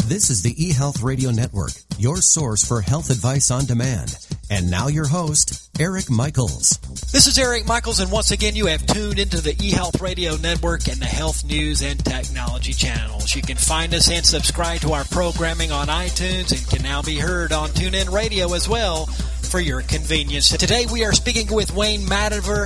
This is the eHealth Radio Network, your source for health advice on demand. And now your host, Eric Michaels. This is Eric Michaels, and once again, you have tuned into the eHealth Radio Network and the Health News and Technology channels. You can find us and subscribe to our programming on iTunes and can now be heard on TuneIn Radio as well for your convenience. Today we are speaking with Wayne Madiver,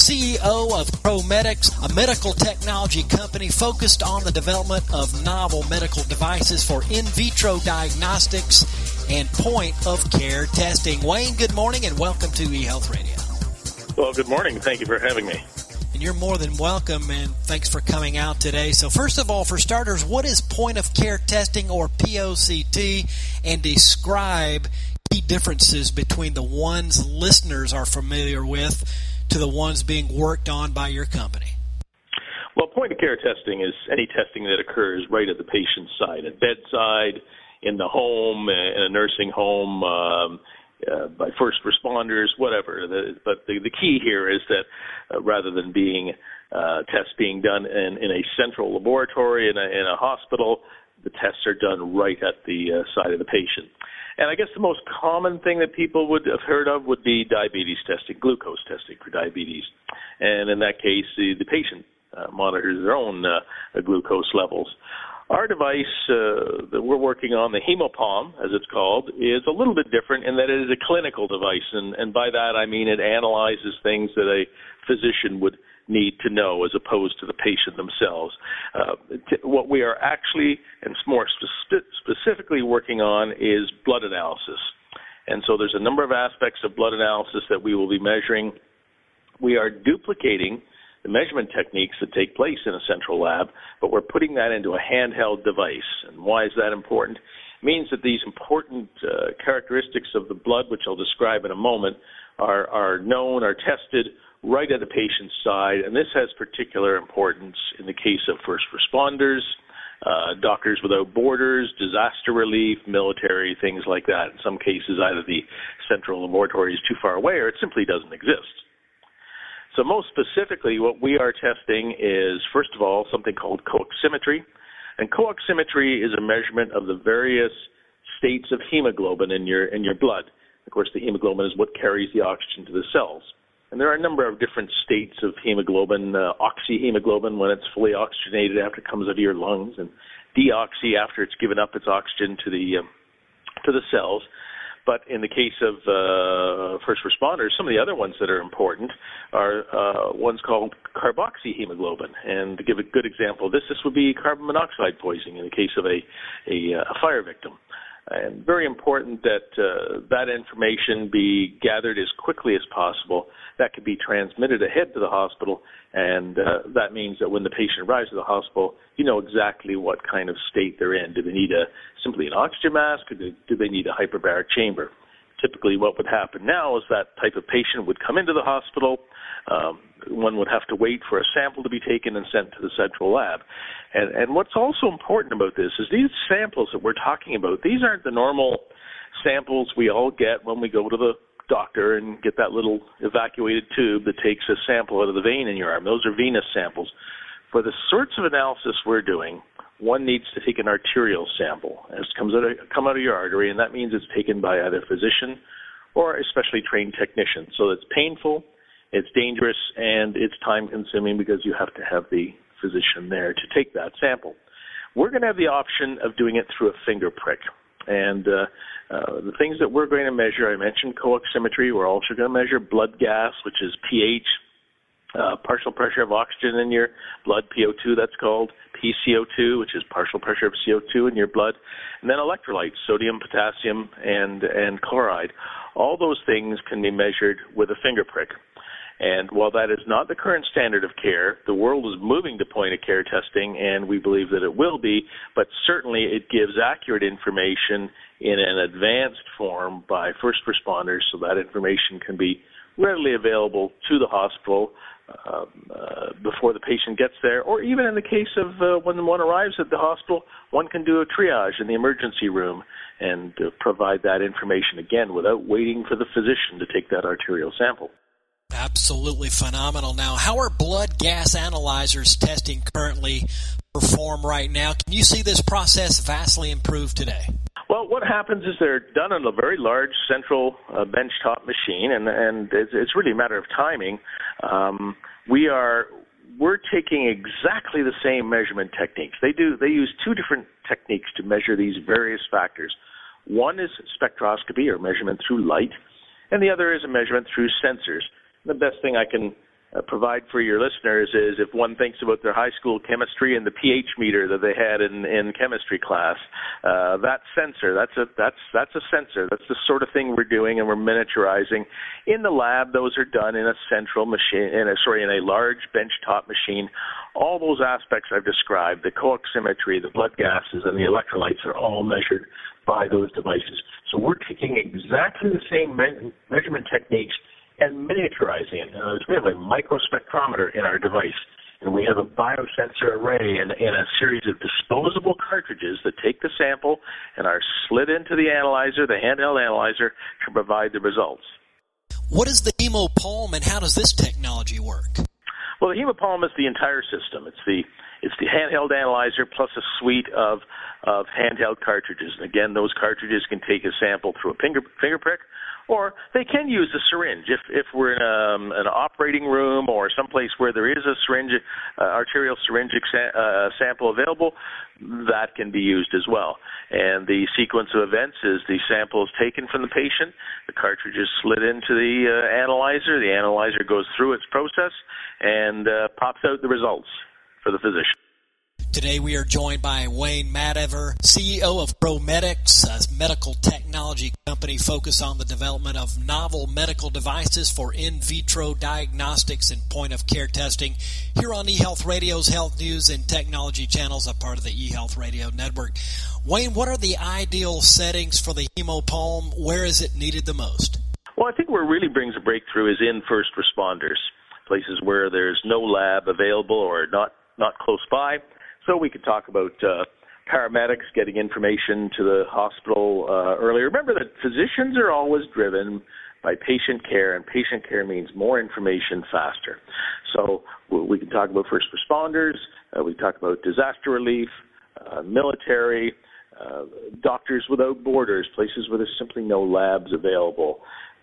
CEO of ProMedix, a medical technology company focused on the development of novel medical devices for in vitro diagnostics and point-of-care testing. Wayne, good morning and welcome to eHealth Radio. Well, good morning. Thank you for having me. And you're more than welcome, and thanks for coming out today. So first of all, for starters, what is point-of-care testing, or POCT, and describe key differences between the ones listeners are familiar with to the ones being worked on by your company? Well, point-of-care testing is any testing that occurs right at the patient's side, at bedside, in the home, in a nursing home, by first responders, whatever. But the key here is that rather than being tests being done in a central laboratory in a hospital, the tests are done right at the side of the patient. And I guess the most common thing that people would have heard of would be diabetes testing, glucose testing for diabetes. And in that case, the patient monitors their own glucose levels. Our device that we're working on, the Hemopalm, as it's called, is a little bit different in that it is a clinical device. And by that I mean it analyzes things that a physician would need to know as opposed to the patient themselves. What we are actually, and more specifically working on, is blood analysis. And so there's a number of aspects of blood analysis that we will be measuring. We are duplicating the measurement techniques that take place in a central lab, but we're putting that into a handheld device. And why is that important? It means that these important characteristics of the blood, which I'll describe in a moment, are known, are tested right at the patient's side, and this has particular importance in the case of first responders, Doctors Without Borders, disaster relief, military, things like that. In some cases, either the central laboratory is too far away or it simply doesn't exist. So most specifically, what we are testing is, first of all, something called co-oximetry. And co-oximetry is a measurement of the various states of hemoglobin in your blood. Of course, the hemoglobin is what carries the oxygen to the cells. And there are a number of different states of hemoglobin, oxyhemoglobin when it's fully oxygenated after it comes out of your lungs, and deoxy after it's given up its oxygen to the cells. But in the case of first responders, some of the other ones that are important are ones called carboxyhemoglobin. And to give a good example of this would be carbon monoxide poisoning in the case of a fire victim. And very important that that information be gathered as quickly as possible. That could be transmitted ahead to the hospital, and that means that when the patient arrives at the hospital, you know exactly what kind of state they're in. Do they need simply an oxygen mask, or do they need a hyperbaric chamber? Typically what would happen now is that type of patient would come into the hospital. One would have to wait for a sample to be taken and sent to the central lab. And what's also important about this is these samples that we're talking about, these aren't the normal samples we all get when we go to the doctor and get that little evacuated tube that takes a sample out of the vein in your arm. Those are venous samples. For the sorts of analysis we're doing, one needs to take an arterial sample as it come out of your artery, and that means it's taken by either a physician or a specially trained technician. So it's painful, it's dangerous, and it's time-consuming because you have to have the physician there to take that sample. We're going to have the option of doing it through a finger prick. And the things that we're going to measure, I mentioned co-oximetry. We're also going to measure blood gas, which is pH, partial pressure of oxygen in your blood, PO2 that's called, PCO2, which is partial pressure of CO2 in your blood, and then electrolytes, sodium, potassium, and chloride. All those things can be measured with a finger prick. And while that is not the current standard of care, the world is moving to point-of-care testing, and we believe that it will be, but certainly it gives accurate information in an advanced form by first responders, so that information can be readily available to the hospital before the patient gets there, or even in the case of when one arrives at the hospital, one can do a triage in the emergency room and provide that information again without waiting for the physician to take that arterial sample. Absolutely phenomenal. Now, how are blood gas analyzers testing currently perform right now. Can you see this process vastly improved today? Well, what happens is they're done on a very large central benchtop machine, and it's really a matter of timing. We're taking exactly the same measurement techniques. They use two different techniques to measure these various factors. One is spectroscopy, or measurement through light, and the other is a measurement through sensors. The best thing I can provide for your listeners is if one thinks about their high school chemistry and the pH meter that they had in chemistry class, that sensor, that's a sensor. That's the sort of thing we're doing, and we're miniaturizing. In the lab, those are done in a central machine, in a large benchtop machine. All those aspects I've described, the co-oximetry, the blood gases, and the electrolytes are all measured by those devices. So we're taking exactly the same measurement techniques and miniaturizing it. We have a microspectrometer in our device, and we have a biosensor array and a series of disposable cartridges that take the sample and are slid into the analyzer, the handheld analyzer, to provide the results. What is the HemoPalm, and how does this technology work? Well, the HemoPalm is the entire system. It's the handheld analyzer plus a suite of handheld cartridges. And again, those cartridges can take a sample through a finger prick, or they can use a syringe. If we're in an operating room or someplace where there is a syringe, arterial syringe sample available, that can be used as well. And the sequence of events is the sample is taken from the patient, the cartridge is slid into the analyzer goes through its process, and pops out the results for the physician. Today we are joined by Wayne Madever, CEO of ProMedix, a medical technology company focused on the development of novel medical devices for in vitro diagnostics and point-of-care testing, here on eHealth Radio's Health News and Technology channels, a part of the eHealth Radio Network. Wayne, what are the ideal settings for the HemoPalm? Where is it needed the most? Well, I think where it really brings a breakthrough is in first responders, places where there's no lab available or not close by. So we could talk about paramedics getting information to the hospital earlier. Remember that physicians are always driven by patient care, and patient care means more information faster. So we can talk about first responders, we can talk about disaster relief, military, Doctors Without Borders, places where there's simply no labs available.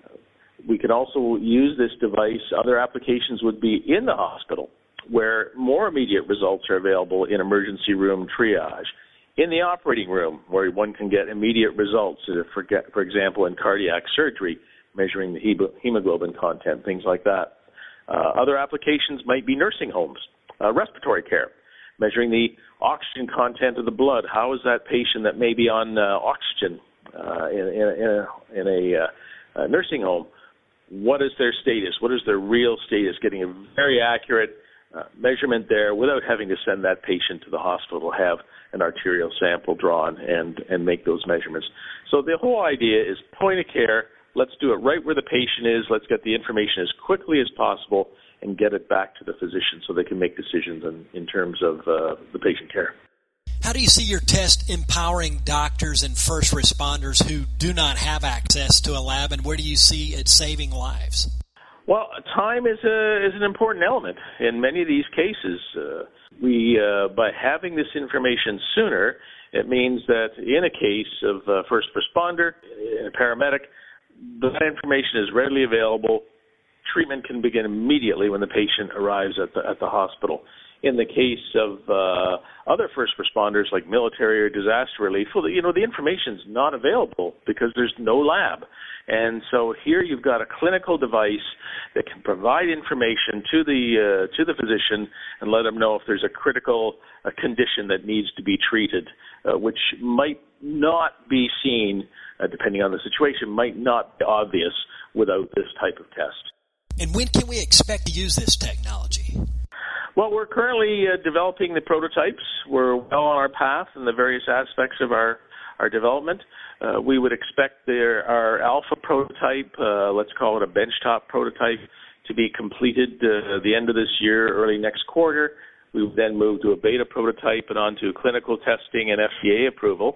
We can also use this device. Other applications would be in the hospital, where more immediate results are available in emergency room triage. In the operating room, where one can get immediate results, for example, in cardiac surgery, measuring the hemoglobin content, things like that. Other applications might be nursing homes, respiratory care, measuring the oxygen content of the blood. How is that patient that may be on oxygen in a nursing home? What is their status? What is their real status? Getting a very accurate measurement there without having to send that patient to the hospital, have an arterial sample drawn and make those measurements. So the whole idea is point of care. Let's do it right where the patient is. Let's get the information as quickly as possible and get it back to the physician so they can make decisions in terms of the patient care. How do you see your test empowering doctors and first responders who do not have access to a lab, and where do you see it saving lives? Well, time is an important element in many of these cases. By having this information sooner, it means that in a case of a first responder, a paramedic, that information is readily available. Treatment can begin immediately when the patient arrives at the hospital. In the case of other first responders like military or disaster relief, well, the information's not available because there's no lab. And so here you've got a clinical device that can provide information to the physician and let them know if there's a critical condition that needs to be treated, which might not be seen, depending on the situation, might not be obvious without this type of test. And when can we expect to use this technology? Well, we're currently developing the prototypes. We're well on our path in the various aspects of our development. We would expect our alpha prototype, let's call it a benchtop prototype, to be completed the end of this year, early next quarter. We would then move to a beta prototype and on to clinical testing and FDA approval.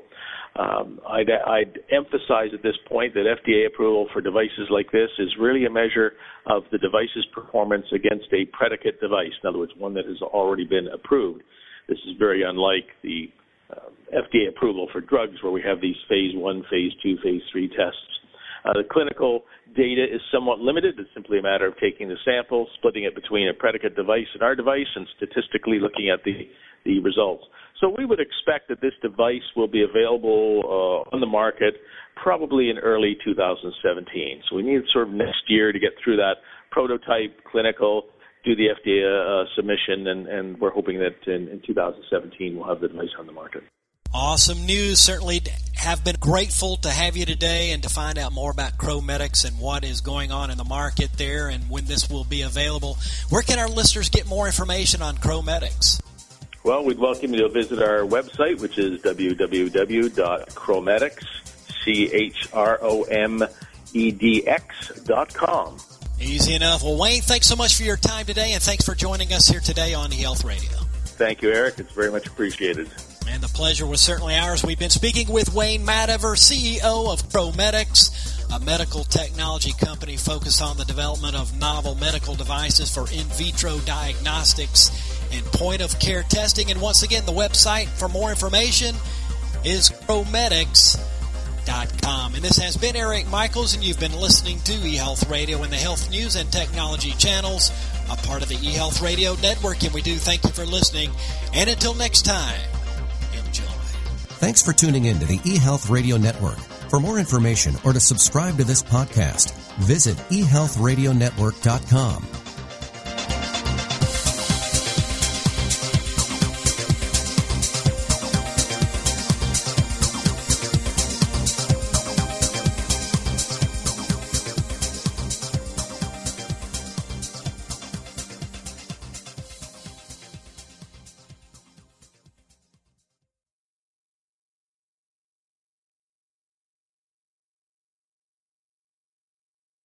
I'd emphasize at this point that FDA approval for devices like this is really a measure of the device's performance against a predicate device, in other words, one that has already been approved. This is very unlike the FDA approval for drugs where we have these phase 1, phase 2, phase 3 tests. The clinical data is somewhat limited. It's simply a matter of taking the sample, splitting it between a predicate device and our device, and statistically looking at the results. So we would expect that this device will be available on the market probably in early 2017. So we need sort of next year to get through that prototype clinical, do the FDA submission, and we're hoping that in 2017 we'll have the device on the market. Awesome news. Certainly have been grateful to have you today and to find out more about Chrometics and what is going on in the market there and when this will be available. Where can our listeners get more information on Chrometics? Well, we'd welcome you to visit our website, which is www.chromedx.com. Easy enough. Well, Wayne, thanks so much for your time today, and thanks for joining us here today on eHealth Radio. Thank you, Eric. It's very much appreciated. And the pleasure was certainly ours. We've been speaking with Wayne Madover, CEO of Chrometics, a medical technology company focused on the development of novel medical devices for in vitro diagnostics and point-of-care testing. And once again, the website for more information is Chrometics.com. And this has been Eric Michaels, and you've been listening to eHealth Radio and the Health News and Technology channels, a part of the eHealth Radio Network. And we do thank you for listening. And until next time, enjoy. Thanks for tuning in to the eHealth Radio Network. For more information or to subscribe to this podcast, visit eHealthRadioNetwork.com.